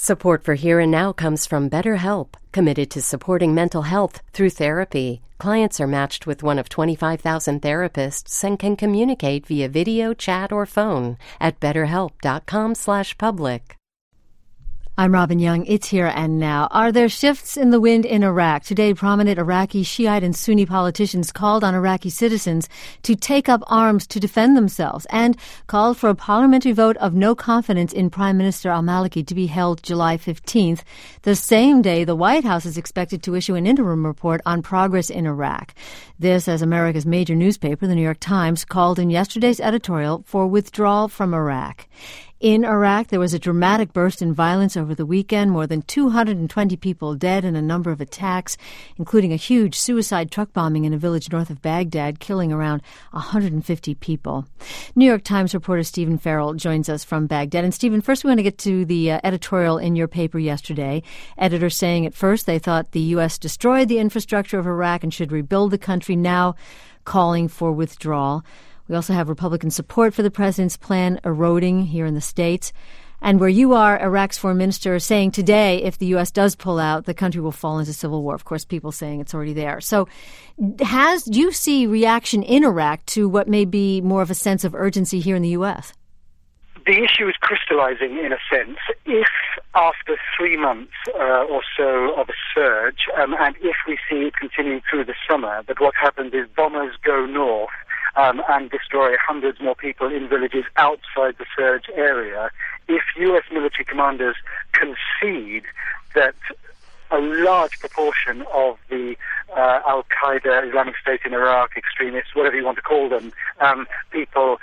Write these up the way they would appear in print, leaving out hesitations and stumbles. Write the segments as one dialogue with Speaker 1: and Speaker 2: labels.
Speaker 1: Support for Here and Now comes from BetterHelp, committed to supporting mental health through therapy. Clients are matched with one of 25,000 therapists and can communicate via video, chat, or phone at betterhelp.com/public.
Speaker 2: I'm Robin Young. It's Here and Now. Are there shifts in the wind in Iraq? Today, prominent Iraqi Shiite and Sunni politicians called on Iraqi citizens to take up arms to defend themselves and called for a parliamentary vote of no confidence in Prime Minister al-Maliki to be held July 15th. The same day, the White House is expected to issue an interim report on progress in Iraq. This, as America's major newspaper, the New York Times, called in yesterday's editorial for withdrawal from Iraq. In Iraq, there was a dramatic burst in violence over the weekend, more than 220 people dead in a number of attacks, including a huge suicide truck bombing in a village north of Baghdad, killing around 150 people. New York Times reporter Stephen Farrell joins us from Baghdad. And Stephen, first we want to get to the editorial in your paper yesterday. Editors saying at first they thought the U.S. destroyed the infrastructure of Iraq and should rebuild the country, now calling for withdrawal. We also have Republican support for the president's plan eroding here in the States. And where you are, Iraq's foreign minister is saying today if the U.S. does pull out, the country will fall into civil war. Of course, people saying it's already there. So do you see reaction in Iraq to what may be more of a sense of urgency here in the U.S.?
Speaker 3: The issue is crystallizing in a sense. If after 3 months or so of a surge, and if we see it continuing through the summer, that what happens is bombers go north and destroy hundreds more people in villages outside the surge area, if U.S. military commanders concede that a large proportion of the Al-Qaeda, Islamic State in Iraq, extremists, whatever you want to call them, people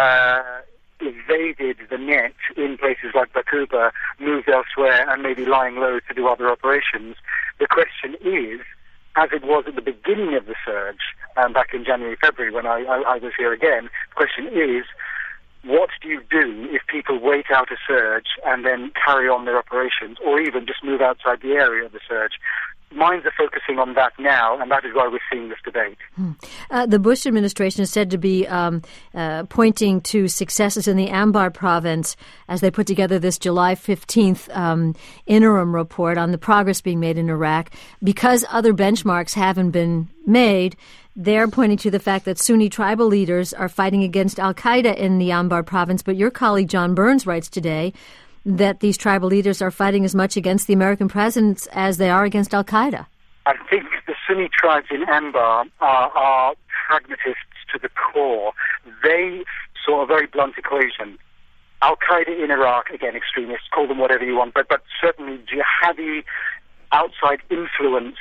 Speaker 3: evaded the net in places like Baquba, moved elsewhere, and maybe lying low to do other operations, the question is, as it was at the beginning of the surge, back in January, February, when I was here again, the question is, what do you do if people wait out a surge and then carry on their operations, or even just move outside the area of the surge? Minds are focusing on that now, and that is why we're seeing this debate.
Speaker 2: The Bush administration is said to be pointing to successes in the Anbar province as they put together this July 15th interim report on the progress being made in Iraq. Because other benchmarks haven't been made, they're pointing to the fact that Sunni tribal leaders are fighting against al-Qaeda in the Anbar province. But your colleague John Burns writes today that these tribal leaders are fighting as much against the American presence as they are against al-Qaeda.
Speaker 3: I think the Sunni tribes in Anbar are pragmatists to the core. They saw a very blunt equation. Al-Qaeda in Iraq, again, extremists, call them whatever you want, but certainly jihadi, outside influenced,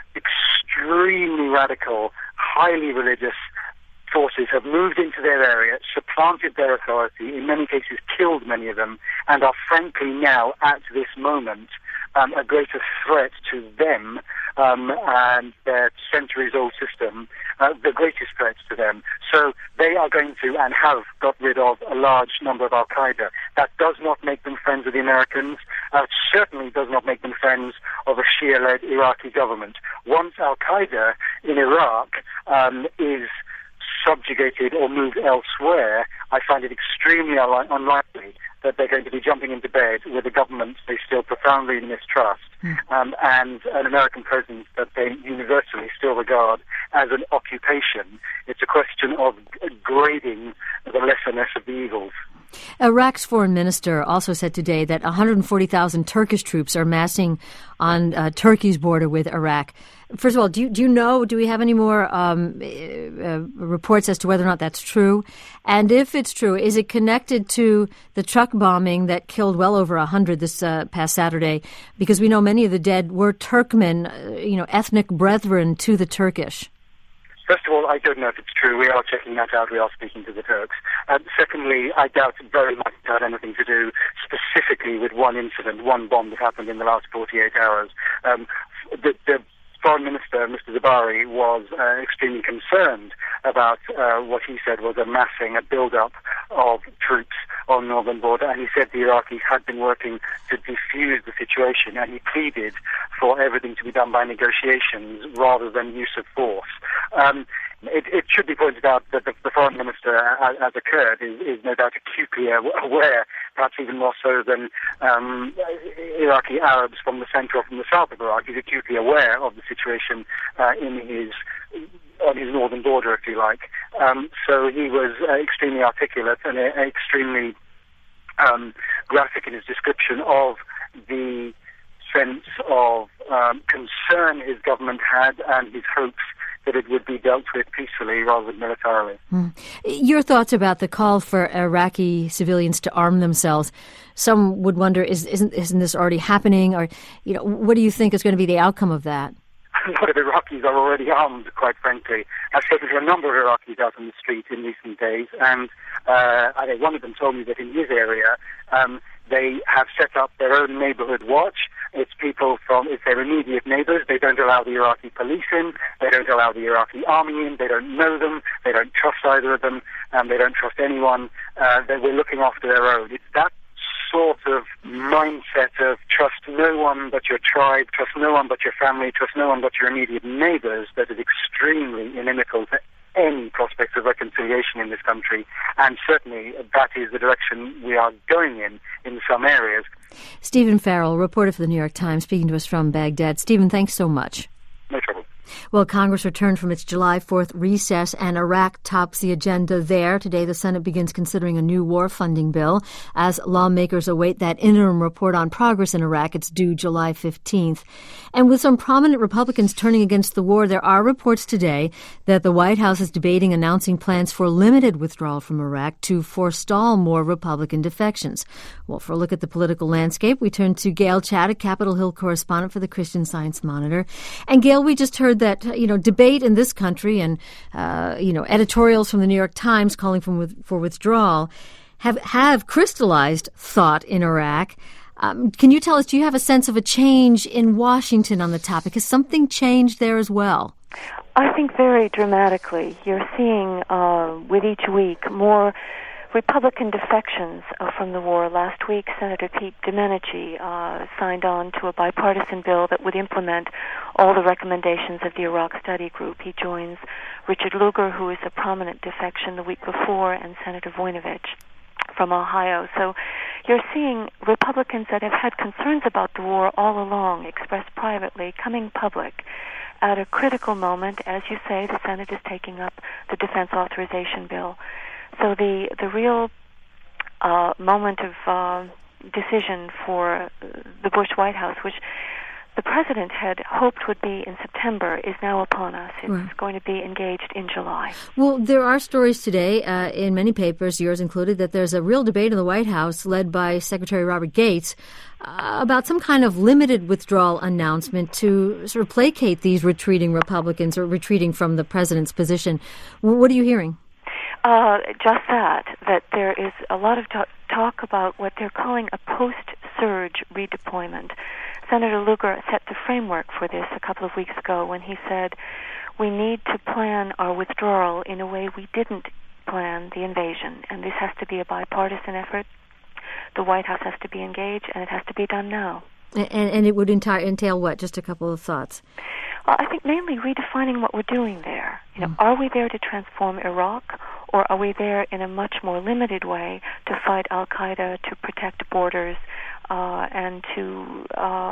Speaker 3: extremely radical, highly religious forces have moved into their area, supplanted their authority, in many cases killed many of them, and are frankly now, at this moment, a greater threat to them and their centuries-old system, the greatest threat to them. So they are going to and have got rid of a large number of al-Qaeda. That does not make them friends of the Americans, certainly does not make them friends of a Shia-led Iraqi government. Once al-Qaeda in Iraq is subjugated or moved elsewhere, I find it extremely unlikely that they're going to be jumping into bed with a government they still profoundly mistrust and an American presence that they universally still regard as an occupation. It's a question of grading the lesserness of the evils.
Speaker 2: Iraq's foreign minister also said today that 140,000 Turkish troops are massing on Turkey's border with Iraq. First of all, do you know, do we have any more reports as to whether or not that's true? And if it's true, is it connected to the truck bombing that killed well over 100 this past Saturday? Because we know many of the dead were Turkmen, ethnic brethren to the Turkish.
Speaker 3: First of all, I don't know if it's true. We are checking that out. We are speaking to the Turks. Secondly, I doubt it very much it had anything to do specifically with one incident, one bomb that happened in the last 48 hours. The Foreign Minister, Mr. Zabari, was extremely concerned about what he said was a massing, a build-up of troops on the northern border, and he said the Iraqis had been working to defuse the situation, and he pleaded for everything to be done by negotiations rather than use of force. It should be pointed out that the foreign minister, as occurred, is no doubt acutely aware, perhaps even more so than Iraqi Arabs from the centre or from the south of Iraq. He's acutely aware of the situation on his northern border, if you like. So he was extremely articulate and extremely graphic in his description of the sense of concern his government had and his hopes that it would be dealt with peacefully rather than militarily.
Speaker 2: Your thoughts about the call for Iraqi civilians to arm themselves? Some would wonder, isn't this already happening? Or, what do you think is going to be the outcome of that?
Speaker 3: A lot of Iraqis are already armed, quite frankly. I've spoken to a number of Iraqis out on the street in recent days, and one of them told me that in his area, they have set up their own neighborhood watch. It's their immediate neighbors. They don't allow the Iraqi police in. They don't allow the Iraqi army in. They don't know them. They don't trust either of them. They don't trust anyone. We're looking after their own. It's that sort of mindset of trust no one but your tribe, trust no one but your family, trust no one but your immediate neighbors that is extremely inimical to any prospects of reconciliation in this country. And certainly that is the direction we are going in some areas.
Speaker 2: Stephen Farrell, reporter for the New York Times, speaking to us from Baghdad. Stephen, thanks so much.
Speaker 3: No trouble.
Speaker 2: Well, Congress returned from its July 4th recess, and Iraq tops the agenda there. Today, the Senate begins considering a new war funding bill as lawmakers await that interim report on progress in Iraq. It's due July 15th. And with some prominent Republicans turning against the war, there are reports today that the White House is debating announcing plans for limited withdrawal from Iraq to forestall more Republican defections. Well, for a look at the political landscape, we turn to Gail Chaddock, Capitol Hill correspondent for the Christian Science Monitor. And Gail, we just heard that, debate in this country and, editorials from the New York Times calling for withdrawal have crystallized thought in Iraq. Can you tell us, do you have a sense of a change in Washington on the topic? Has something changed there as well?
Speaker 4: I think very dramatically. You're seeing with each week more Republican defections from the war. Last week, Senator Pete Domenici signed on to a bipartisan bill that would implement all the recommendations of the Iraq Study Group. He joins Richard Lugar, who is a prominent defection the week before, and Senator Voinovich from Ohio. So you're seeing Republicans that have had concerns about the war all along, expressed privately, coming public at a critical moment. As you say, the Senate is taking up the defense authorization bill. So the real moment of decision for the Bush White House, which the president had hoped would be in September, is now upon us. It's going to be engaged in July.
Speaker 2: Well, there are stories today in many papers, yours included, that there's a real debate in the White House led by Secretary Robert Gates about some kind of limited withdrawal announcement to sort of placate these retreating Republicans or retreating from the president's position. What are you hearing?
Speaker 4: Just that there is a lot of talk about what they're calling a post-surge redeployment. Senator Lugar set the framework for this a couple of weeks ago when he said, we need to plan our withdrawal in a way we didn't plan the invasion, and this has to be a bipartisan effort. The White House has to be engaged, and it has to be done now.
Speaker 2: And it would entail what? Just a couple of thoughts.
Speaker 4: I think mainly redefining what we're doing there. Are we there to transform Iraq, or are we there in a much more limited way to fight al-Qaeda, to protect borders, and to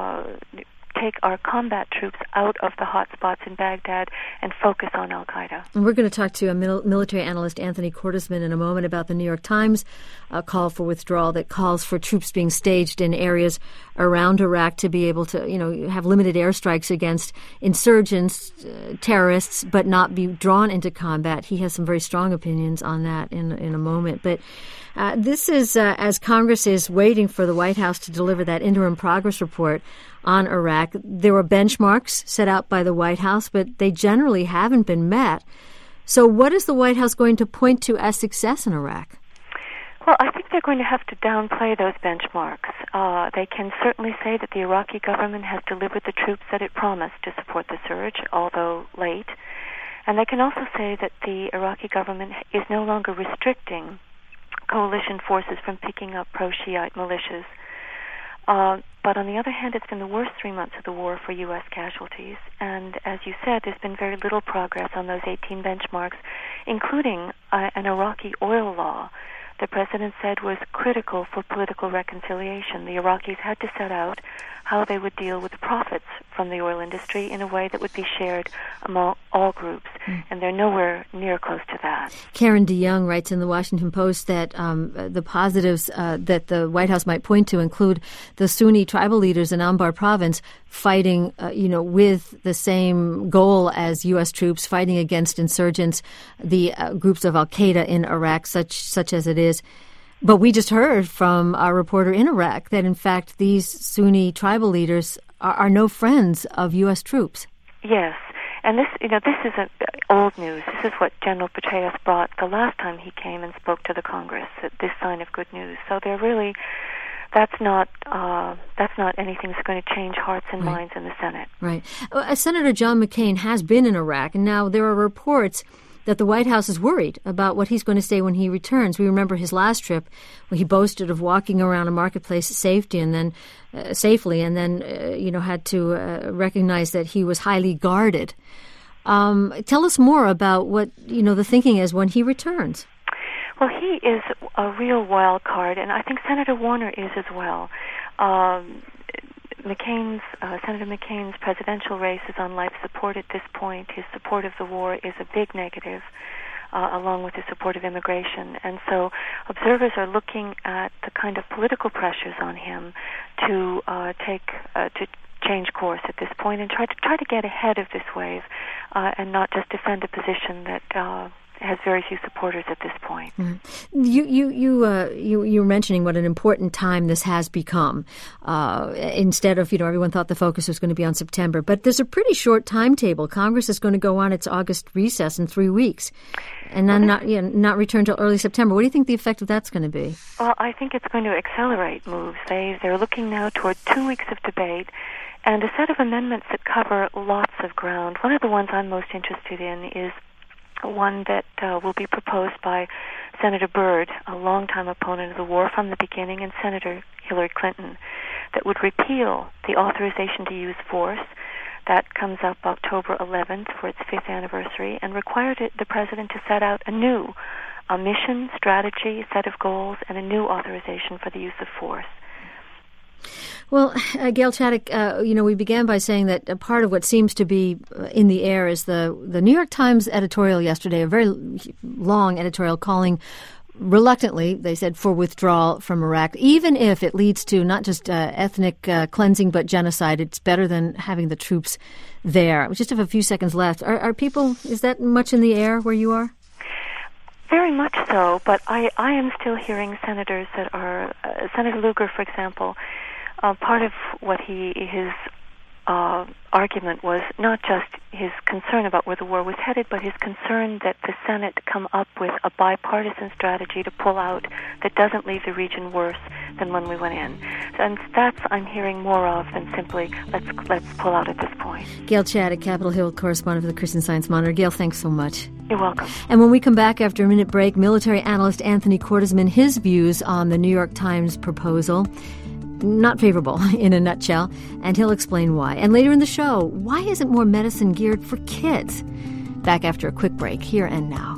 Speaker 4: take our combat troops out of the hot spots in Baghdad and focus on al-Qaeda?
Speaker 2: And we're going to talk to a military analyst, Anthony Cordesman, in a moment about the New York Times call for withdrawal that calls for troops being staged in areas around Iraq to be able to, have limited airstrikes against insurgents, terrorists, but not be drawn into combat. He has some very strong opinions on that in a moment. But this is as Congress is waiting for the White House to deliver that interim progress report on Iraq. There were benchmarks set out by the White House, but they generally haven't been met. So what is the White House going to point to as success in Iraq?
Speaker 4: Well, I think they're going to have to downplay those benchmarks. They can certainly say that the Iraqi government has delivered the troops that it promised to support the surge, although late. And they can also say that the Iraqi government is no longer restricting coalition forces from picking up pro-Shiite militias. But on the other hand, it's been the worst 3 months of the war for U.S. casualties. And as you said, there's been very little progress on those 18 benchmarks, including an Iraqi oil law the President said was critical for political reconciliation. The Iraqis had to set out how they would deal with the profits from the oil industry in a way that would be shared among all groups, and they're nowhere near close to that.
Speaker 2: Karen DeYoung writes in the Washington Post that the positives that the White House might point to include the Sunni tribal leaders in Anbar province fighting, with the same goal as U.S. troops, fighting against insurgents, the groups of al-Qaeda in Iraq, such as it is. But we just heard from our reporter in Iraq that, in fact, these Sunni tribal leaders are no friends of U.S. troops.
Speaker 4: Yes, and this is old news. This is what General Petraeus brought the last time he came and spoke to the Congress. This sign of good news. So they're really, that's not anything that's going to change hearts and minds in the Senate. Right.
Speaker 2: Senator John McCain has been in Iraq, and now there are reports that the White House is worried about what he's going to say when he returns. We remember his last trip when he boasted of walking around a marketplace safely, and then had to recognize that he was highly guarded. Tell us more about what the thinking is when he returns.
Speaker 4: Well, he is a real wild card, and I think Senator Warner is as well. Senator McCain's presidential race is on life support at this point. His support of the war is a big negative, along with his support of immigration. And so observers are looking at the kind of political pressures on him to change course at this point and try to get ahead of this wave, and not just defend a position that has very few supporters at this point.
Speaker 2: Mm-hmm. You were mentioning what an important time this has become. Instead of everyone thought the focus was going to be on September, but there's a pretty short timetable. Congress is going to go on its August recess in 3 weeks, and then not return till early September. What do you think the effect of that's going to be?
Speaker 4: Well, I think it's going to accelerate moves. They're looking now toward 2 weeks of debate and a set of amendments that cover lots of ground. One of the ones I'm most interested in is one that will be proposed by Senator Byrd, a longtime opponent of the war from the beginning, and Senator Hillary Clinton, that would repeal the authorization to use force. That comes up October 11th for its 5th anniversary, and required the President to set out a mission, strategy, set of goals, and a new authorization for the use of force.
Speaker 2: Well, Gail Chaddock, we began by saying that a part of what seems to be in the air is the New York Times editorial yesterday, a very long editorial calling, reluctantly, they said, for withdrawal from Iraq, even if it leads to not just ethnic cleansing but genocide. It's better than having the troops there. We just have a few seconds left. Are people, is that much in the air where you are?
Speaker 4: Very much so, but I am still hearing senators that are, Senator Lugar, for example, part of what his argument was not just his concern about where the war was headed, but his concern that the Senate come up with a bipartisan strategy to pull out that doesn't leave the region worse than when we went in. And that's I'm hearing more of than simply let's pull out at this point.
Speaker 2: Gail Chaddock, Capitol Hill correspondent for the Christian Science Monitor. Gail, thanks so much.
Speaker 4: You're welcome.
Speaker 2: And when we come back after a minute break, military analyst Anthony Cordesman, his views on the New York Times proposal. Not favorable in a nutshell, and he'll explain why. And later in the show, why isn't more medicine geared for kids? Back after a quick break, here and now.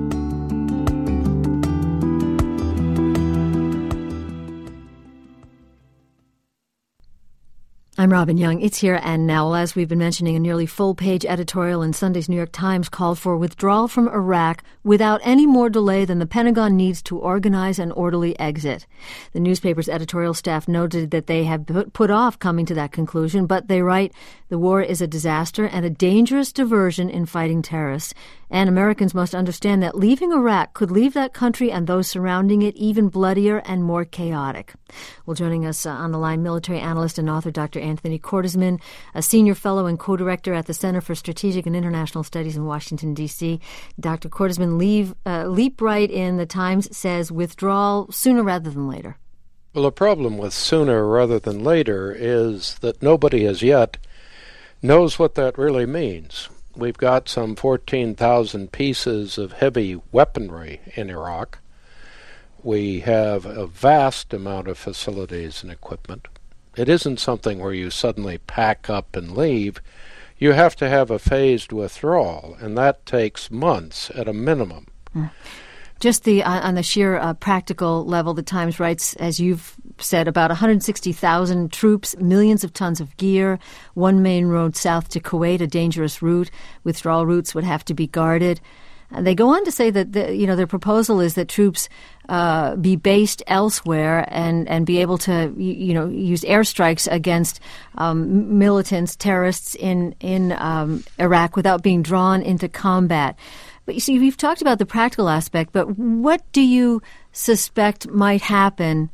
Speaker 2: I'm Robin Young. It's Here and Now. Well, as we've been mentioning, a nearly full-page editorial in Sunday's New York Times called for withdrawal from Iraq without any more delay than the Pentagon needs to organize an orderly exit. The newspaper's editorial staff noted that they have put off coming to that conclusion, but they write, the war is a disaster and a dangerous diversion in fighting terrorists, and Americans must understand that leaving Iraq could leave that country and those surrounding it even bloodier and more chaotic. Well, joining us on the line, military analyst and author Dr. Anthony Cordesman, a senior fellow and co-director at the Center for Strategic and International Studies in Washington, D.C. Dr. Cordesman, leap right in. The Times says withdrawal sooner rather than later.
Speaker 5: Well, the problem with sooner rather than later is that nobody as yet knows what that really means. We've got some 14,000 pieces of heavy weaponry in Iraq. We have a vast amount of facilities and equipment. It isn't something where you suddenly pack up and leave. You have to have a phased withdrawal, and that takes months at a minimum.
Speaker 2: Just on the sheer practical level, the Times writes, as you've said, about 160,000 troops, millions of tons of gear, one main road south to Kuwait, a dangerous route. Withdrawal routes would have to be guarded. They go on to say that their proposal is that troops be based elsewhere and be able to use airstrikes against militants, terrorists in Iraq without being drawn into combat. But you see, we've talked about the practical aspect, but what do you suspect might happen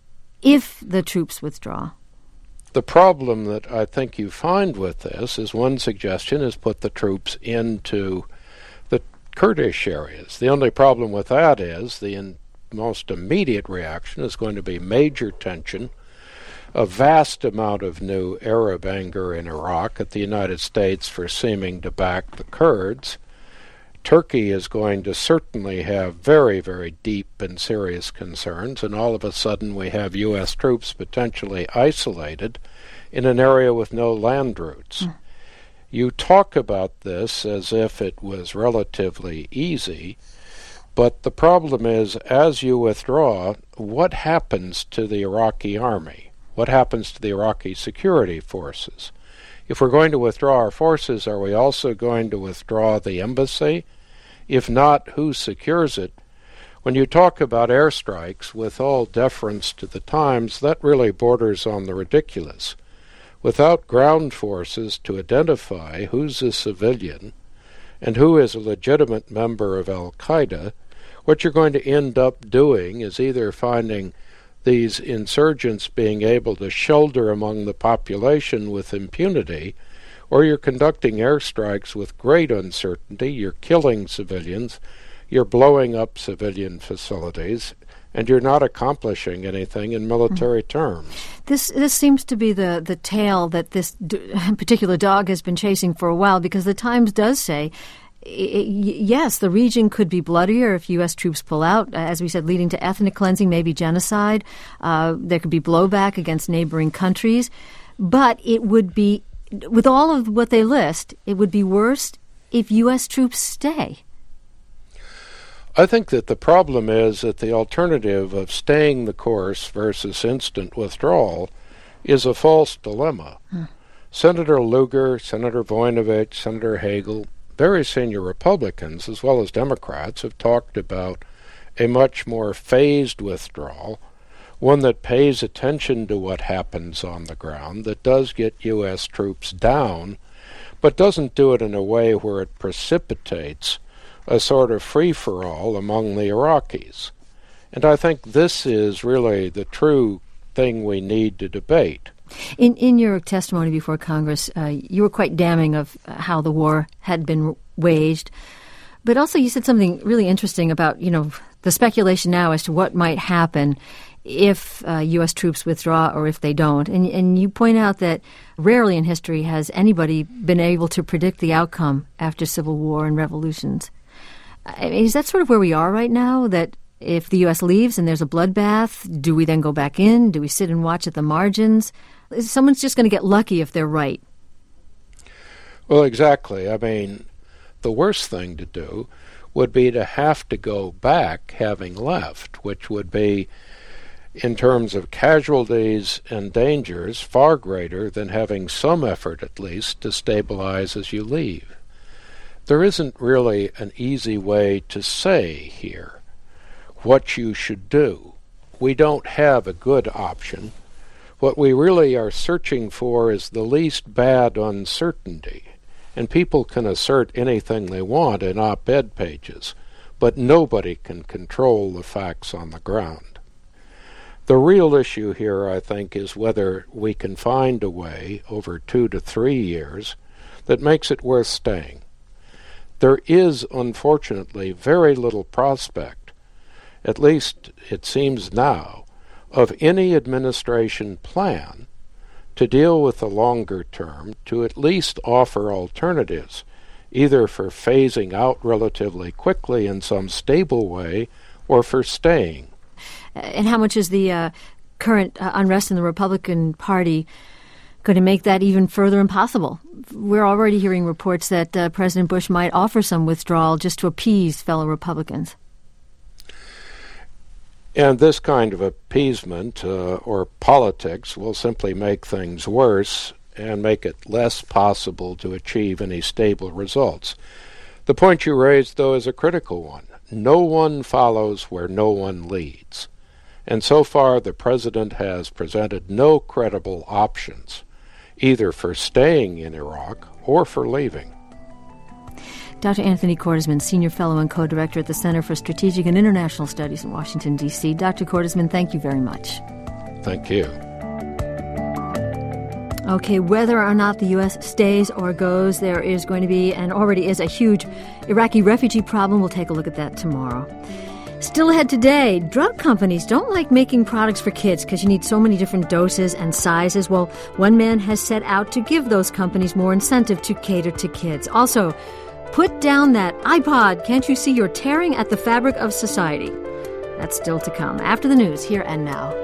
Speaker 2: if the troops withdraw?
Speaker 5: The problem that I think you find with this is one suggestion is put the troops into the Kurdish areas. The only problem with that is the most immediate reaction is going to be major tension, a vast amount of new Arab anger in Iraq at the United States for seeming to back the Kurds. Turkey is going to certainly have very, very deep and serious concerns, and all of a sudden we have U.S. troops potentially isolated in an area with no land routes. You talk about this as if it was relatively easy, but the problem is, as you withdraw, what happens to the Iraqi army? What happens to the Iraqi security forces? If we're going to withdraw our forces, are we also going to withdraw the embassy? If not, who secures it? When you talk about airstrikes, with all deference to the Times, that really borders on the ridiculous. Without ground forces to identify who's a civilian and who is a legitimate member of Al-Qaeda, what you're going to end up doing is either finding these insurgents being able to shelter among the population with impunity, or you're conducting airstrikes with great uncertainty, you're killing civilians, you're blowing up civilian facilities, and you're not accomplishing anything in military terms.
Speaker 2: This seems to be the tale that this particular dog has been chasing for a while, because the Times does say, yes, the region could be bloodier if U.S. troops pull out, as we said, leading to ethnic cleansing, maybe genocide. There could be blowback against neighboring countries. But it would be, with all of what they list, it would be worse if U.S. troops stay.
Speaker 5: I think that the problem is that the alternative of staying the course versus instant withdrawal is a false dilemma. Senator Lugar, Senator Voinovich, Senator Hagel, very senior Republicans as well as Democrats have talked about a much more phased withdrawal, one that pays attention to what happens on the ground, that does get U.S. troops down, but doesn't do it in a way where it precipitates a sort of free-for-all among the Iraqis. And I think this is really the true thing we need to debate.
Speaker 2: In your testimony before Congress, you were quite damning of how the war had been waged, but also you said something really interesting about, the speculation now as to what might happen if U.S. troops withdraw or if they don't. And you point out that rarely in history has anybody been able to predict the outcome after civil war and revolutions. I mean, is that sort of where we are right now, that if the U.S. leaves and there's a bloodbath, do we then go back in? Do we sit and watch at the margins? Someone's just going to get lucky if they're right.
Speaker 5: Well, exactly. I mean, the worst thing to do would be to have to go back having left, which would be, in terms of casualties and dangers, far greater than having some effort at least to stabilize as you leave. There isn't really an easy way to say here what you should do. We don't have a good option. What we really are searching for is the least bad uncertainty. And people can assert anything they want in op-ed pages, but nobody can control the facts on the ground. The real issue here, I think, is whether we can find a way over 2 to 3 years that makes it worth staying. There is, unfortunately, very little prospect, at least it seems now, of any administration plan to deal with the longer term, to at least offer alternatives, either for phasing out relatively quickly in some stable way or for staying.
Speaker 2: And how much is the current unrest in the Republican Party going to make that even further impossible? We're already hearing reports that President Bush might offer some withdrawal just to appease fellow Republicans.
Speaker 5: And this kind of appeasement or politics will simply make things worse and make it less possible to achieve any stable results. The point you raised, though, is a critical one. No one follows where no one leads. And so far, the president has presented no credible options, either for staying in Iraq or for leaving.
Speaker 2: Dr. Anthony Cordesman, Senior Fellow and Co-Director at the Center for Strategic and International Studies in Washington, D.C. Dr. Cordesman, thank you very much.
Speaker 5: Thank you.
Speaker 2: Okay, whether or not the U.S. stays or goes, there is going to be, and already is, a huge Iraqi refugee problem. We'll take a look at that tomorrow. Still ahead today, drug companies don't like making products for kids because you need so many different doses and sizes. Well, one man has set out to give those companies more incentive to cater to kids. Also, put down that iPod. Can't you see you're tearing at the fabric of society? That's still to come. After the news, Here and Now.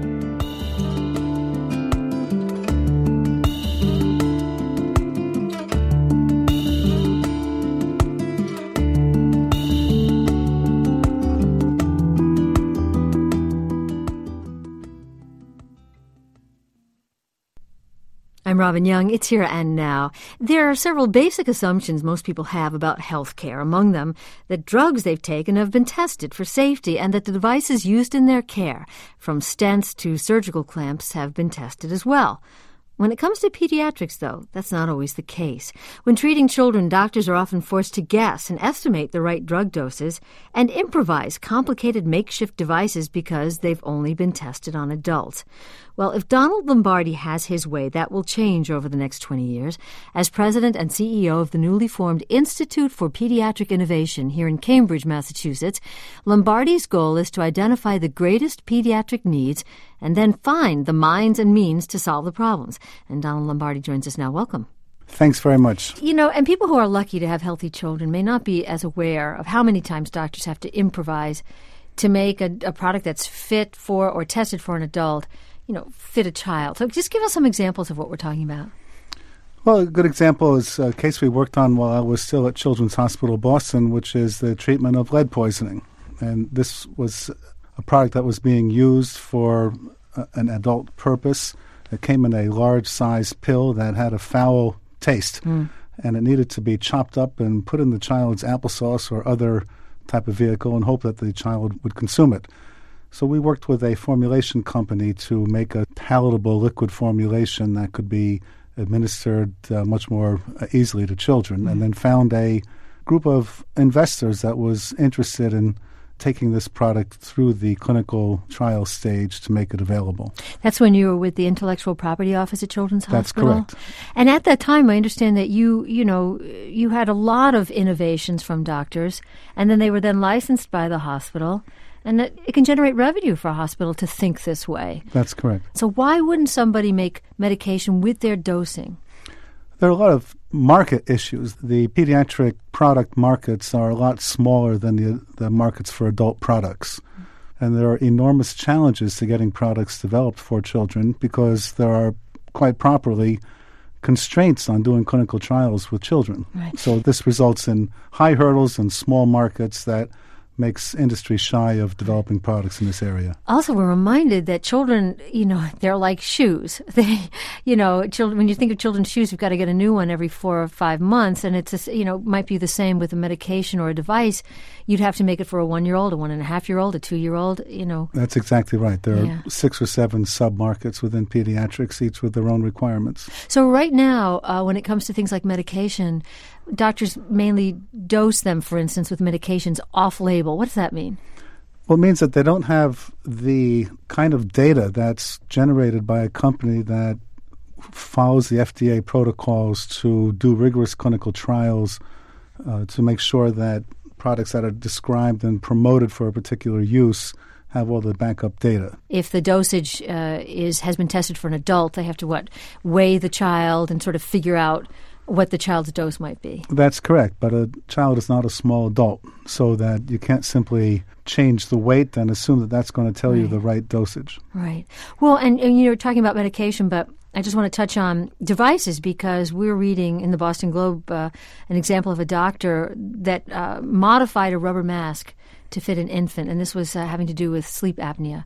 Speaker 2: I'm Robin Young. It's Here and Now. There are several basic assumptions most people have about health care. Among them, that drugs they've taken have been tested for safety and that the devices used in their care, from stents to surgical clamps, have been tested as well. When it comes to pediatrics, though, that's not always the case. When treating children, doctors are often forced to guess and estimate the right drug doses and improvise complicated makeshift devices because they've only been tested on adults. Well, if Donald Lombardi has his way, that will change over the next 20 years. As president and CEO of the newly formed Institute for Pediatric Innovation here in Cambridge, Massachusetts, Lombardi's goal is to identify the greatest pediatric needs and then find the minds and means to solve the problems. And Donald Lombardi joins us now. Welcome.
Speaker 6: Thanks very much.
Speaker 2: You know, and people who are lucky to have healthy children may not be as aware of how many times doctors have to improvise to make a product that's fit for or tested for an adult, fit a child. So just give us some examples of what we're talking about.
Speaker 6: Well, a good example is a case we worked on while I was still at Children's Hospital Boston, which is the treatment of lead poisoning. And this was a product that was being used for an adult purpose. It came in a large-sized pill that had a foul taste, and it needed to be chopped up and put in the child's applesauce or other type of vehicle and hope that the child would consume it. So we worked with a formulation company to make a palatable liquid formulation that could be administered much more easily to children, and then found a group of investors that was interested in taking this product through the clinical trial stage to make it available.
Speaker 2: That's when you were with the Intellectual Property Office at Children's Hospital?
Speaker 6: That's correct.
Speaker 2: And at that time, I understand that you had a lot of innovations from doctors, and then they were then licensed by the hospital, and that it can generate revenue for a hospital to think this way.
Speaker 6: That's correct.
Speaker 2: So why wouldn't somebody make medication with their dosing?
Speaker 6: There are a lot of market issues. The pediatric product markets are a lot smaller than the markets for adult products. And there are enormous challenges to getting products developed for children because there are, quite properly, constraints on doing clinical trials with children.
Speaker 2: Right.
Speaker 6: So this results in high hurdles and small markets that makes industry shy of developing products in this area. Also,
Speaker 2: we're reminded that children, they're like shoes. Children. When you think of children's shoes, you've got to get a new one every 4 or 5 months, and it's might be the same with a medication or a device. You'd have to make it for a 1-year-old, a 1.5-year-old, a 2-year-old.
Speaker 6: That's exactly right. There are 6 or 7 sub-markets within pediatrics, each with their own requirements.
Speaker 2: So right now, when it comes to things like medication, doctors mainly dose them, for instance, with medications off-label. What does that mean?
Speaker 6: Well, it means that they don't have the kind of data that's generated by a company that follows the FDA protocols to do rigorous clinical trials to make sure that products that are described and promoted for a particular use have all the backup data.
Speaker 2: If the dosage has been tested for an adult, they have to weigh the child and sort of figure out what the child's dose might be.
Speaker 6: That's correct, but a child is not a small adult, so that you can't simply change the weight and assume that that's going to tell you the right dosage.
Speaker 2: Right. Well, and you're talking about medication, but I just want to touch on devices because we're reading in the Boston Globe an example of a doctor that modified a rubber mask to fit an infant, and this was having to do with sleep apnea.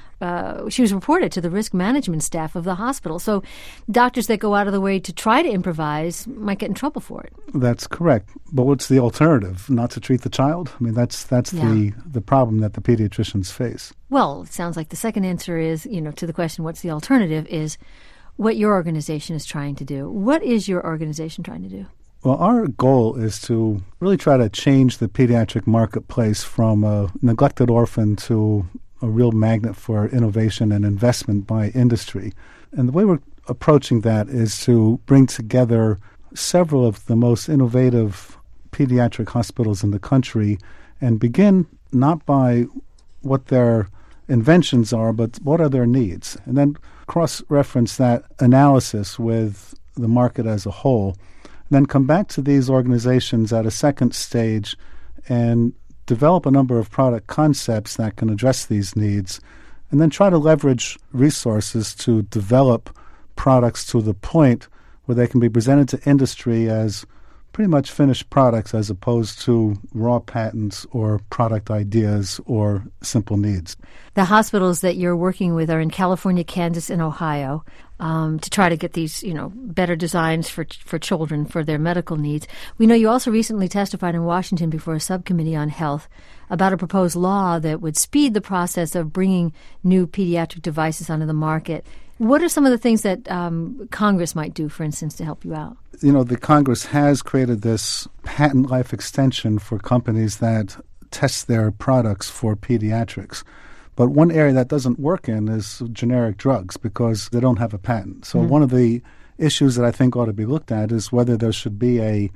Speaker 2: She was reported to the risk management staff of the hospital. So doctors that go out of the way to try to improvise might get in trouble for it.
Speaker 6: That's correct. But what's the alternative? Not to treat the child? I mean, that's the problem that the pediatricians face.
Speaker 2: Well, it sounds like the second answer is, to the question, what's the alternative, is what your organization is trying to do. What is your organization trying to do?
Speaker 6: Well, our goal is to really try to change the pediatric marketplace from a neglected orphan to a real magnet for innovation and investment by industry. And the way we're approaching that is to bring together several of the most innovative pediatric hospitals in the country and begin not by what their inventions are, but what are their needs. And then cross-reference that analysis with the market as a whole. Then come back to these organizations at a second stage and develop a number of product concepts that can address these needs, and then try to leverage resources to develop products to the point where they can be presented to industry as pretty much finished products as opposed to raw patents or product ideas or simple needs.
Speaker 2: The hospitals that you're working with are in California, Kansas, and Ohio to try to get these, better designs for children for their medical needs. We know you also recently testified in Washington before a subcommittee on health about a proposed law that would speed the process of bringing new pediatric devices onto the market. What are some of the things that Congress might do, for instance, to help you out?
Speaker 6: The Congress has created this patent life extension for companies that test their products for pediatrics. But one area that doesn't work in is generic drugs because they don't have a patent. So one of the issues that I think ought to be looked at is whether there should be a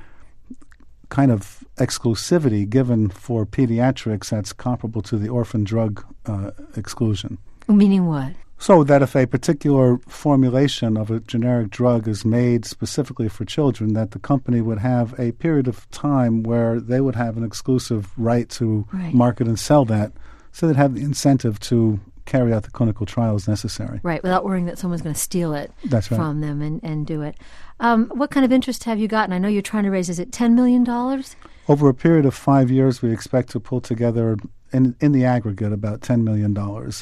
Speaker 6: kind of exclusivity given for pediatrics that's comparable to the orphan drug exclusion.
Speaker 2: Meaning what?
Speaker 6: So that if a particular formulation of a generic drug is made specifically for children, that the company would have a period of time where they would have an exclusive right to market and sell that, so they'd have the incentive to carry out the clinical trials necessary.
Speaker 2: Right, without worrying that someone's going to steal it from them and do it. What kind of interest have you gotten? I know you're trying to raise, is it $10 million?
Speaker 6: Over a period of 5 years, we expect to pull together, in the aggregate, about $10 million.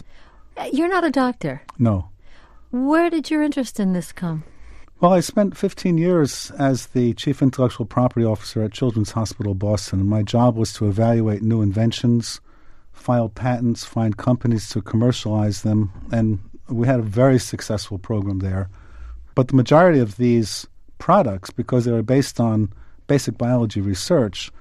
Speaker 2: You're not a doctor.
Speaker 6: No.
Speaker 2: Where did your interest in this come?
Speaker 6: Well, I spent 15 years as the Chief Intellectual Property Officer at Children's Hospital Boston, and my job was to evaluate new inventions, file patents, find companies to commercialize them, and we had a very successful program there. But the majority of these products, because they were based on basic biology research,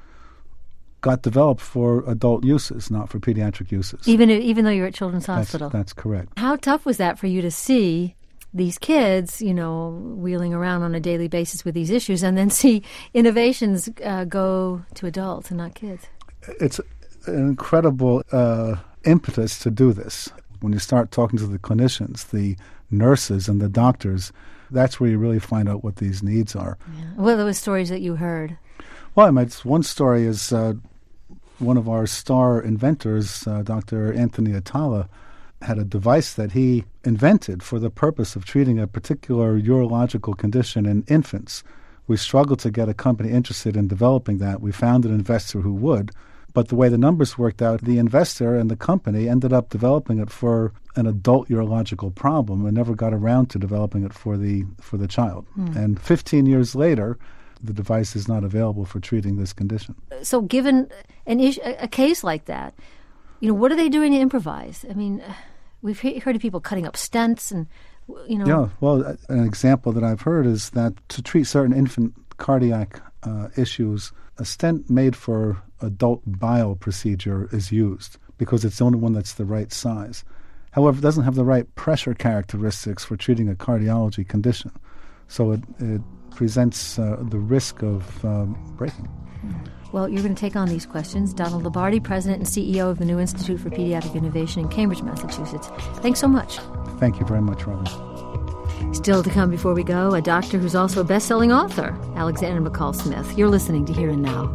Speaker 6: got developed for adult uses, not for pediatric uses.
Speaker 2: Even though you're at Children's Hospital?
Speaker 6: That's correct.
Speaker 2: How tough was that for you to see these kids, wheeling around on a daily basis with these issues and then see innovations go to adults and not kids?
Speaker 6: It's an incredible impetus to do this. When you start talking to the clinicians, the nurses and the doctors, that's where you really find out what these needs are.
Speaker 2: Yeah. What are those stories that you heard?
Speaker 6: Well, one story is one of our star inventors, Dr. Anthony Atala, had a device that he invented for the purpose of treating a particular urological condition in infants. We struggled to get a company interested in developing that. We found an investor who would. But the way the numbers worked out, the investor and the company ended up developing it for an adult urological problem and never got around to developing it for the child. And 15 years later, the device is not available for treating this condition.
Speaker 2: So given a case like that, what are they doing to improvise? I mean, we've heard of people cutting up stents and,
Speaker 6: Yeah, well, an example that I've heard is that to treat certain infant cardiac issues, a stent made for adult bile procedure is used because it's the only one that's the right size. However, it doesn't have the right pressure characteristics for treating a cardiology condition. So it presents the risk of breaking.
Speaker 2: Well, you're going to take on these questions. Donald Labarde, President and CEO of the New Institute for Pediatric Innovation in Cambridge, Massachusetts. Thanks so much.
Speaker 6: Thank you very much, Robin.
Speaker 2: Still to come before we go, a doctor who's also a best-selling author, Alexander McCall Smith. You're listening to Here and Now.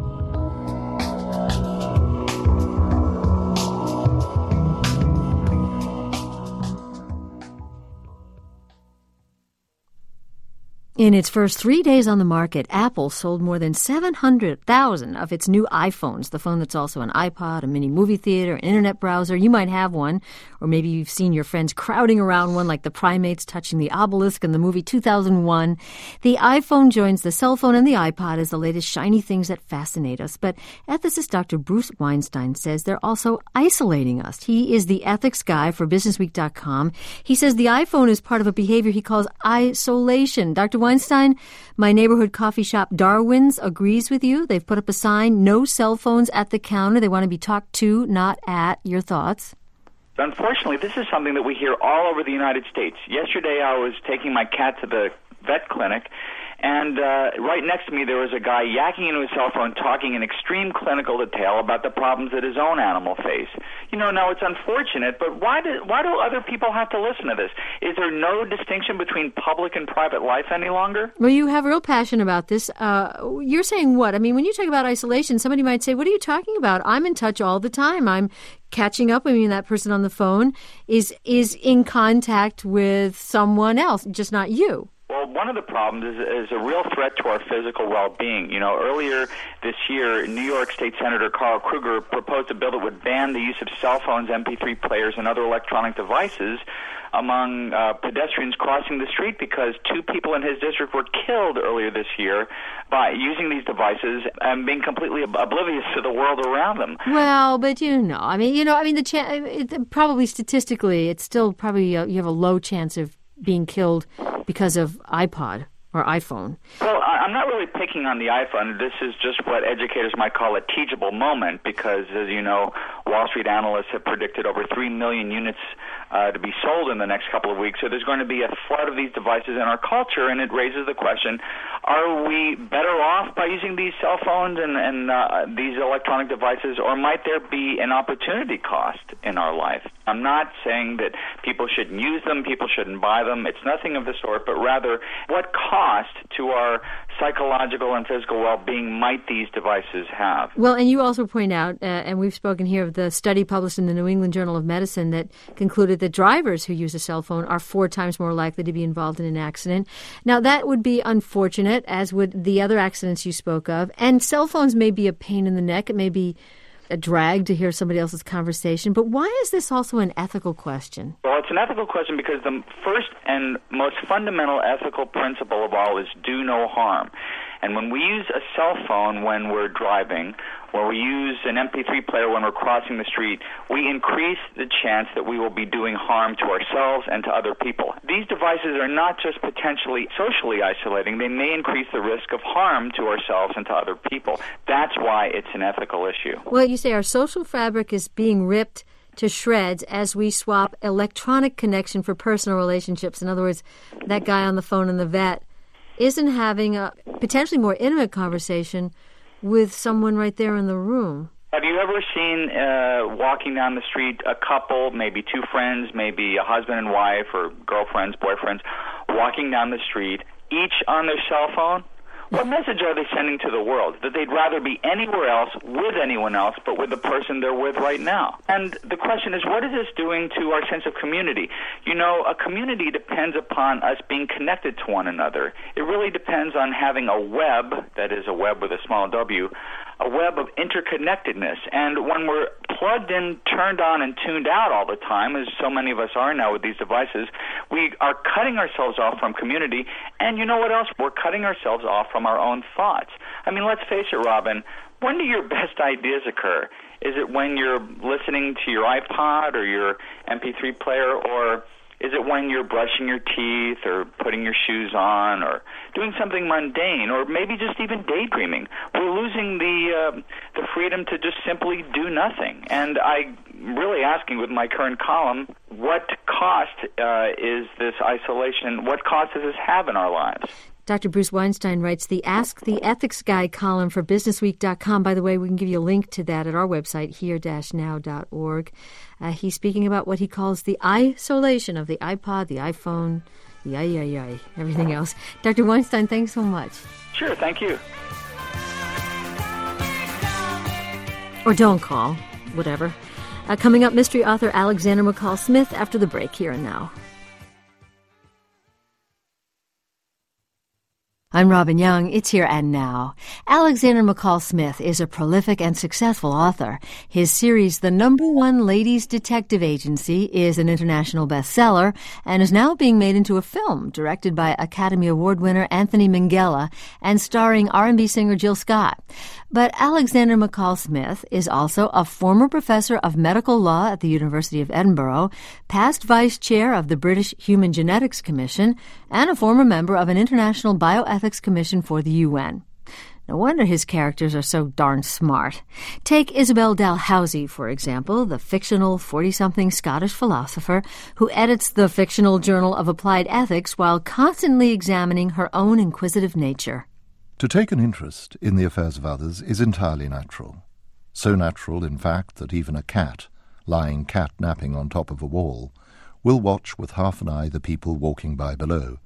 Speaker 2: In its first 3 days on the market, Apple sold more than 700,000 of its new iPhones, the phone that's also an iPod, a mini movie theater, an internet browser. You might have one, or maybe you've seen your friends crowding around one like the primates touching the obelisk in the movie 2001. The iPhone joins the cell phone and the iPod as the latest shiny things that fascinate us. But ethicist Dr. Bruce Weinstein says they're also isolating us. He is the ethics guy for BusinessWeek.com. He says the iPhone is part of a behavior he calls isolation. Dr. Weinstein, my neighborhood coffee shop Darwin's agrees with you. They've put up a sign, no cell phones at the counter. They want to be talked to, not at. Your thoughts?
Speaker 7: Unfortunately, this is something that we hear all over the United States. Yesterday I was taking my cat to the vet clinic, and right next to me there was a guy yakking into his cell phone, talking in extreme clinical detail about the problems that his own animal face. You know, now it's unfortunate, but why do other people have to listen to this? Is there no distinction between public and private life any longer?
Speaker 2: Well, you have real passion about this. You're saying what? I mean, when you talk about isolation, somebody might say, what are you talking about? I'm in touch all the time. I'm catching up. I mean, that person on the phone is in contact with someone else, just not you.
Speaker 7: Well, one of the problems is a real threat to our physical well-being. You know, earlier this year, New York State Senator Carl Kruger proposed a bill that would ban the use of cell phones, MP3 players, and other electronic devices among pedestrians crossing the street because 2 people in his district were killed earlier this year by using these devices and being completely oblivious to the world around them.
Speaker 2: Well, but probably statistically, it's still probably you have a low chance of being killed because of iPod or iPhone.
Speaker 7: Well, I'm not really picking on the iPhone. This is just what educators might call a teachable moment because, as you know, Wall Street analysts have predicted over 3 million units to be sold in the next couple of weeks. So there's going to be a flood of these devices in our culture, and it raises the question, are we better off by using these cell phones and these electronic devices, or might there be an opportunity cost in our life? I'm not saying that people shouldn't use them, people shouldn't buy them. It's nothing of the sort, but rather what cost to our psychological and physical well-being might these devices have?
Speaker 2: Well, and you also point out, and we've spoken here of the study published in the New England Journal of Medicine that concluded that drivers who use a cell phone are 4 times more likely to be involved in an accident. Now, that would be unfortunate, as would the other accidents you spoke of. And cell phones may be a pain in the neck. It may be a drag to hear somebody else's conversation. But why is this also an ethical question?
Speaker 7: Well, it's an ethical question because the first and most fundamental ethical principle of all is do no harm. And when we use a cell phone when we're driving, or we use an MP3 player when we're crossing the street, we increase the chance that we will be doing harm to ourselves and to other people. These devices are not just potentially socially isolating, they may increase the risk of harm to ourselves and to other people. That's why it's an ethical issue.
Speaker 2: Well, you say our social fabric is being ripped to shreds as we swap electronic connection for personal relationships. In other words, that guy on the phone in the vet isn't having a potentially more intimate conversation with someone right there in the room.
Speaker 7: Have you ever seen walking down the street a couple, maybe 2 friends, maybe a husband and wife or girlfriends, boyfriends, walking down the street, each on their cell phone? What message are they sending to the world? That they'd rather be anywhere else with anyone else but with the person they're with right now. And the question is, what is this doing to our sense of community? You know, a community depends upon us being connected to one another. It really depends on having a web, that is a web with a small W, a web of interconnectedness. And when we're plugged in, turned on, and tuned out all the time, as so many of us are now with these devices, we are cutting ourselves off from community. And you know what else? We're cutting ourselves off from our own thoughts. I mean, let's face it, Robin, when do your best ideas occur? Is it when you're listening to your iPod or your MP3 player, or is it when you're brushing your teeth or putting your shoes on or doing something mundane or maybe just even daydreaming? We're losing the freedom to just simply do nothing. And I'm really asking with my current column, what cost is this isolation, what cost does this have in our lives?
Speaker 2: Dr. Bruce Weinstein writes the Ask the Ethics Guy column for BusinessWeek.com. By the way, we can give you a link to that at our website, here-now.org. He's speaking about what he calls the isolation of the iPod, the iPhone, the everything else. Dr. Weinstein, thanks so much.
Speaker 7: Sure, thank you.
Speaker 2: Or don't call, whatever. Coming up, mystery author Alexander McCall Smith after the break, Here and Now. I'm Robin Young. It's Here and Now. Alexander McCall Smith is a prolific and successful author. His series, The #1 Ladies Detective Agency, is an international bestseller and is now being made into a film directed by Academy Award winner Anthony Minghella and starring R&B singer Jill Scott. But Alexander McCall Smith is also a former professor of medical law at the University of Edinburgh, past vice chair of the British Human Genetics Commission, and a former member of an international bioethics commission for the UN. No wonder his characters are so darn smart. Take Isabel Dalhousie, for example, the fictional 40-something Scottish philosopher who edits the fictional Journal of Applied Ethics while constantly examining her own inquisitive nature.
Speaker 8: To take an interest in the affairs of others is entirely natural. So natural, in fact, that even a cat, lying cat-napping on top of a wall, will watch with half an eye the people walking by below.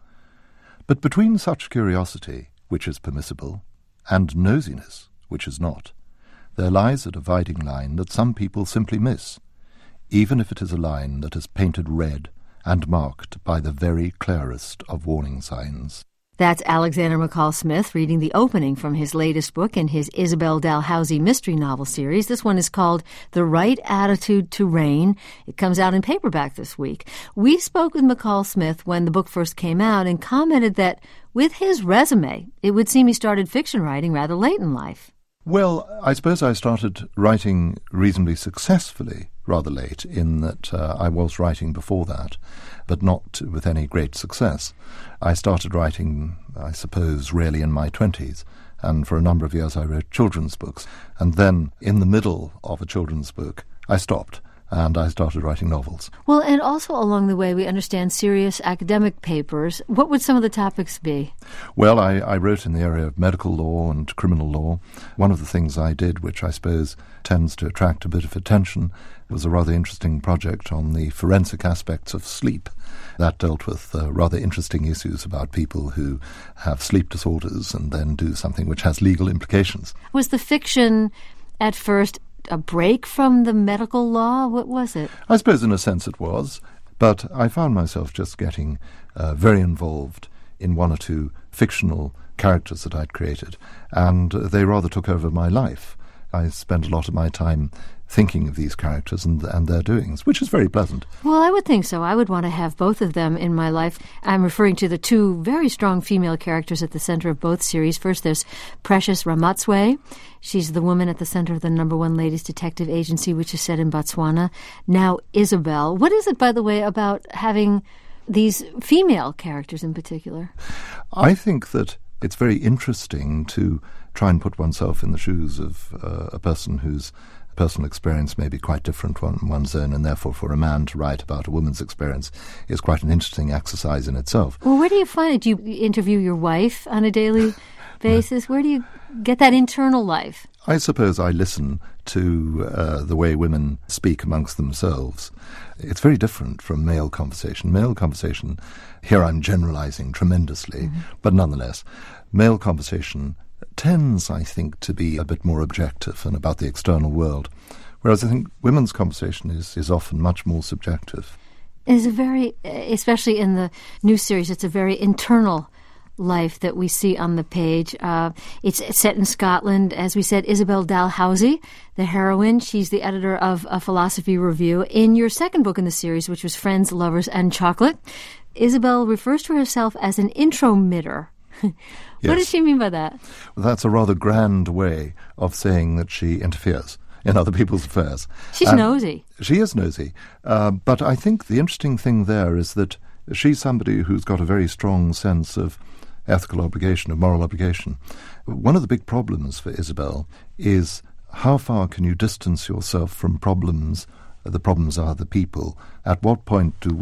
Speaker 8: But between such curiosity, which is permissible, and nosiness, which is not, there lies a dividing line that some people simply miss, even if it is a line that is painted red and marked by the very clearest of warning signs.
Speaker 2: That's Alexander McCall Smith reading the opening from his latest book in his Isabel Dalhousie mystery novel series. This one is called The Right Attitude to Reign. It comes out in paperback this week. We spoke with McCall Smith when the book first came out and commented that with his resume, it would seem he started fiction writing rather late in life.
Speaker 8: Well, I suppose I started writing reasonably successfully rather late, in that I was writing before that, but not with any great success. I started writing, I suppose, really in my 20s, and for a number of years I wrote children's books. And then, in the middle of a children's book, I stopped, and I started writing novels.
Speaker 2: Well, and also along the way we understand serious academic papers. What would some of the topics be?
Speaker 8: Well, I wrote in the area of medical law and criminal law. One of the things I did, which I suppose tends to attract a bit of attention, was a rather interesting project on the forensic aspects of sleep. That dealt with rather interesting issues about people who have sleep disorders and then do something which has legal implications.
Speaker 2: Was the fiction at first a break from the medical law? What was it?
Speaker 8: I suppose in a sense it was, but I found myself just getting very involved in one or two fictional characters that I'd created, and they rather took over my life. I spent a lot of my time thinking of these characters and their doings, which is very pleasant.
Speaker 2: Well, I would think so. I would want to have both of them in my life. I'm referring to the two very strong female characters at the center of both series. First, there's Precious Ramatswe. She's the woman at the center of the #1 Ladies Detective Agency, which is set in Botswana. Now, Isabel. What is it, by the way, about having these female characters in particular?
Speaker 8: I think that it's very interesting to try and put oneself in the shoes of a person whose personal experience may be quite different from one's own, and therefore for a man to write about a woman's experience is quite an interesting exercise in itself.
Speaker 2: Well, where do you find it? Do you interview your wife on a daily basis? Where do you get that internal life?
Speaker 8: I suppose I listen to the way women speak amongst themselves. It's very different from male conversation. Male conversation, here I'm generalizing tremendously, but nonetheless, male conversation tends, I think, to be a bit more objective and about the external world, whereas I think women's conversation is often much more subjective.
Speaker 2: It's a very, especially in the new series, it's a very internal life that we see on the page. It's set in Scotland. As we said, Isabel Dalhousie, the heroine, she's the editor of a philosophy review. In your second book in the series, which was Friends, Lovers, and Chocolate, Isabel refers to herself as an intromitter. What does she mean by that?
Speaker 8: Well, that's a rather grand way of saying that she interferes in other people's affairs.
Speaker 2: She's nosy.
Speaker 8: She is nosy. But I think the interesting thing there is that she's somebody who's got a very strong sense of ethical obligation, of moral obligation. One of the big problems for Isabel is how far can you distance yourself from problems? The problems are the people. At what point do we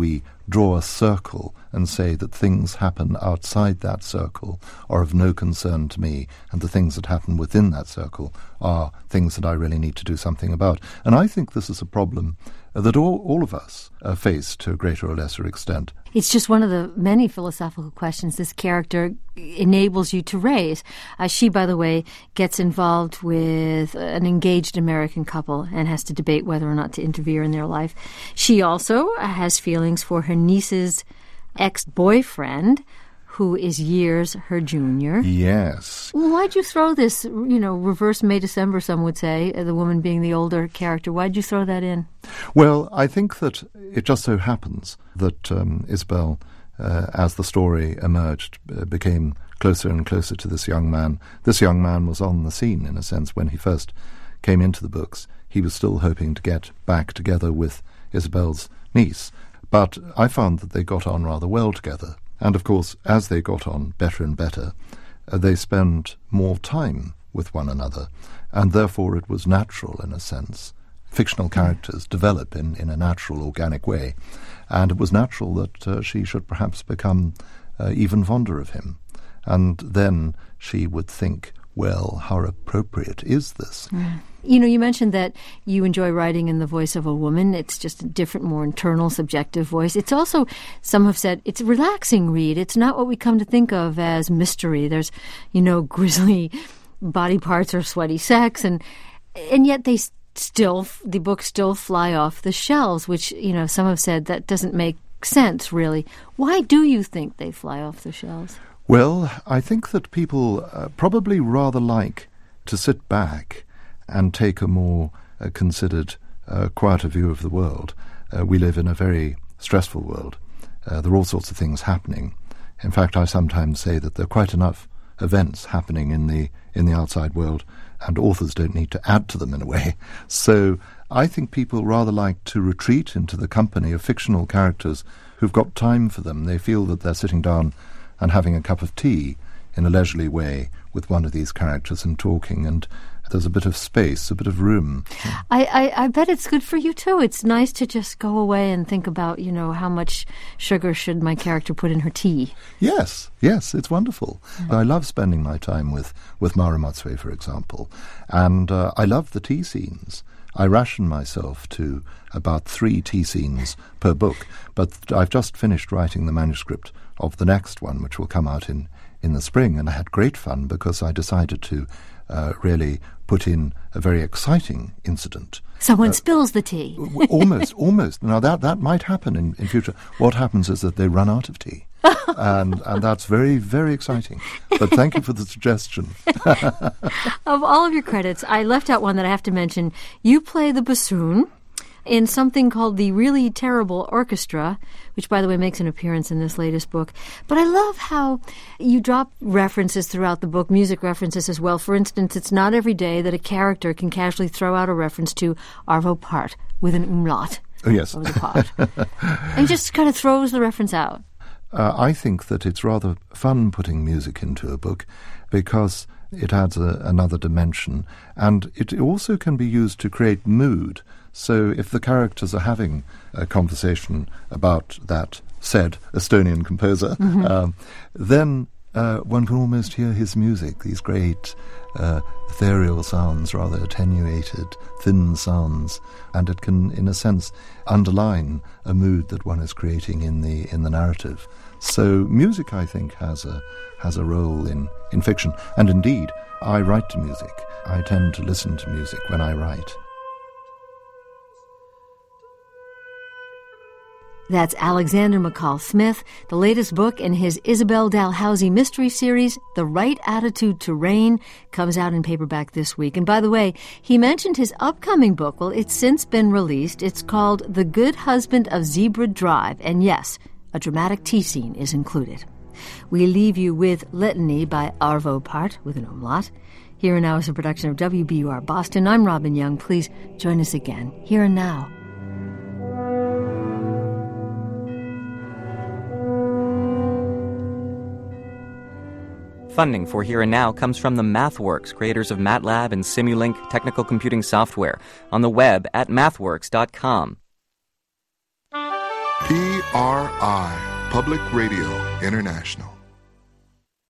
Speaker 8: draw a circle and say that things happen outside that circle are of no concern to me, and the things that happen within that circle are things that I really need to do something about. And I think this is a problem that all of us face to a greater or lesser extent.
Speaker 2: It's just one of the many philosophical questions this character enables you to raise. She, by the way, gets involved with an engaged American couple and has to debate whether or not to interfere in their life. She also has feelings for her niece's ex-boyfriend, who is years her junior.
Speaker 8: Yes.
Speaker 2: Well, why'd you throw this, reverse May-December, some would say, the woman being the older character? Why'd you throw that in?
Speaker 8: Well, I think that it just so happens that Isabel, as the story emerged, became closer and closer to this young man. This young man was on the scene, in a sense, when he first came into the books. He was still hoping to get back together with Isabel's niece. But I found that they got on rather well together. And, of course, as they got on better and better, they spent more time with one another, and therefore it was natural, in a sense. Fictional characters develop in a natural, organic way, and it was natural that she should perhaps become even fonder of him. And then she would think, well, how appropriate is this?
Speaker 2: Mm. You mentioned that you enjoy writing in the voice of a woman. It's just a different, more internal, subjective voice. It's also, some have said, it's a relaxing read. It's not what we come to think of as mystery. There's, grisly body parts or sweaty sex, and yet the books still fly off the shelves, which, some have said that doesn't make sense, really. Why do you think they fly off the shelves?
Speaker 8: Well, I think that people probably rather like to sit back and take a more considered, quieter view of the world. We live in a very stressful world. There are all sorts of things happening. In fact, I sometimes say that there are quite enough events happening in the outside world, and authors don't need to add to them in a way. So I think people rather like to retreat into the company of fictional characters who've got time for them. They feel that they're sitting down and having a cup of tea in a leisurely way with one of these characters and talking, and there's a bit of space, a bit of room.
Speaker 2: I bet it's good for you, too. It's nice to just go away and think about, how much sugar should my character put in her tea.
Speaker 8: Yes, it's wonderful. I love spending my time with Mara Matsue, for example, and I love the tea scenes. I ration myself to about 3 tea scenes per book, but I've just finished writing the manuscript of the next one, which will come out in the spring, and I had great fun because I decided to really put in a very exciting incident.
Speaker 2: Someone spills the tea.
Speaker 8: Almost. Now, that might happen in future. What happens is that they run out of tea. and that's very, very exciting. But thank you for the suggestion.
Speaker 2: Of all of your credits, I left out one that I have to mention. You play the bassoon in something called the Really Terrible Orchestra, which, by the way, makes an appearance in this latest book. But I love how you drop references throughout the book, music references as well. For instance, it's not every day that a character can casually throw out a reference to Arvo Pärt with an umlaut.
Speaker 8: Oh, yes.
Speaker 2: Over the part. And he just kind of throws the reference out.
Speaker 8: I think that it's rather fun putting music into a book because it adds another dimension, and it also can be used to create mood. So if the characters are having a conversation about that said Estonian composer, then one can almost hear his music, these great ethereal sounds, rather attenuated, thin sounds, and it can, in a sense, underline a mood that one is creating in the narrative. So music, I think, has a role in fiction, and indeed, I write to music. I tend to listen to music when I write.
Speaker 2: That's Alexander McCall Smith. The latest book in his Isabel Dalhousie mystery series, The Right Attitude to Rain, comes out in paperback this week. And by the way, he mentioned his upcoming book. Well, it's since been released. It's called The Good Husband of Zebra Drive. And yes, a dramatic tea scene is included. We leave you with Litany by Arvo Pärt with an umlaut. Here and Now is a production of WBUR Boston. I'm Robin Young. Please join us again, Here and Now.
Speaker 9: Funding for Here and Now comes from the MathWorks, creators of MATLAB and Simulink technical computing software, on the web at mathworks.com.
Speaker 10: PRI, Public Radio International.